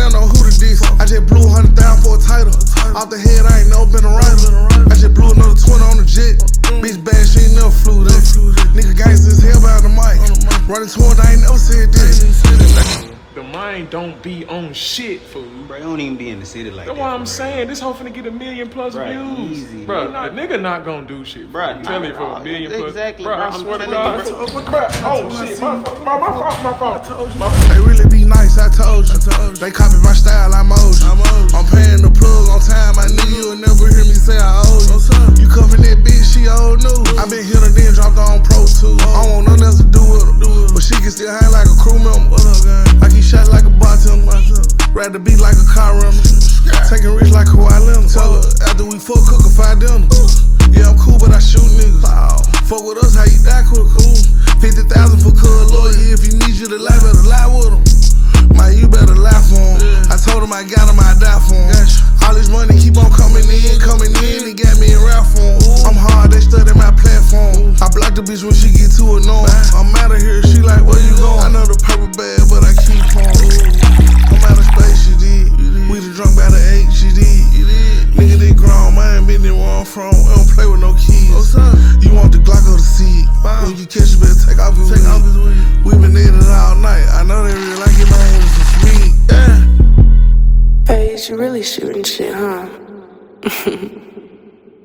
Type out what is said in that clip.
down on who to diss. I just blew 100,000 for a title. Off the head, I ain't never been a writer. I just blew another 20 on the jet. Bitch bad, she ain't never flew that. Nigga gangsta as hell by the mic. Running toward, I ain't never said this. The mind don't be on shit, fool. Bro, you don't even be in the city like that. That's why I'm saying. This hoe finna get 1 million plus views. Easy. Bro, the nigga not gonna do shit. Bro, I'm telling you, for 1 million plus. Exactly, Bro, bro. I swear to I'm God. telling you, Oh, shit. My fault. They really be nice, I told you. They copy my style, I'm old. I'm paying the plug on time. I knew you'll never hear me say I owe you. You cuffin' that bitch, she old news. I been hit her, then dropped her on Pro 2. I don't want nothing else to do with her. But she can still hang like a crew member. Like he shot like a bartender. Rather be like a car rental. Taking rich like Kawhi Leonard. Tell her after we fuck, cook a 5 dinner. Yeah, I'm cool, but I shoot niggas. Fuck with us, how you die quick? 50,000 for cuz lawyer. If you need you to lie, better lie with him. Man, you better lie for him. I told him I got him, I die for him. All this money keep on coming in. He got me in rap form. I'm hard, they study my platform. I block the bitch when she get too annoying. I'm out of here, she like, where you going? I know the purple bag, but I keep on. I'm out of space, she did. We done drunk by the 8, she did. Nigga, they grown, I ain't been there where I'm from. I don't play with no kids. You want the Glock or the seed? When you catch, you better take off his weed. We been in it all night. I know they really like it, my hands is sweet. Yeah. Paige, you really shooting shit, huh?